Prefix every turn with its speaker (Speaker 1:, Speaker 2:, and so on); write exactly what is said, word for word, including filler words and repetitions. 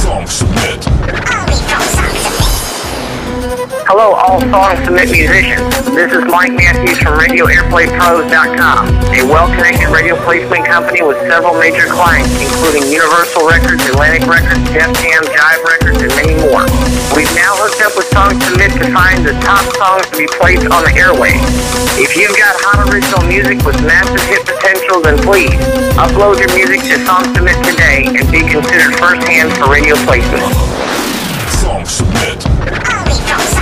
Speaker 1: Song Submit.
Speaker 2: Hello, all Song Submit musicians. This is Mike Matthews from Radio Airplay Pros dot com, a well-connected radio placement company with several major clients, including Universal Records, Atlantic Records, Def Jam, Jive Records, and many more. We've now hooked up with Song Submit to find the top songs to be placed on the airwaves. If you've got hot original music with massive hit potential, then please upload your music to Song Submit today and be considered first-hand for radio placement.
Speaker 1: Song Submit.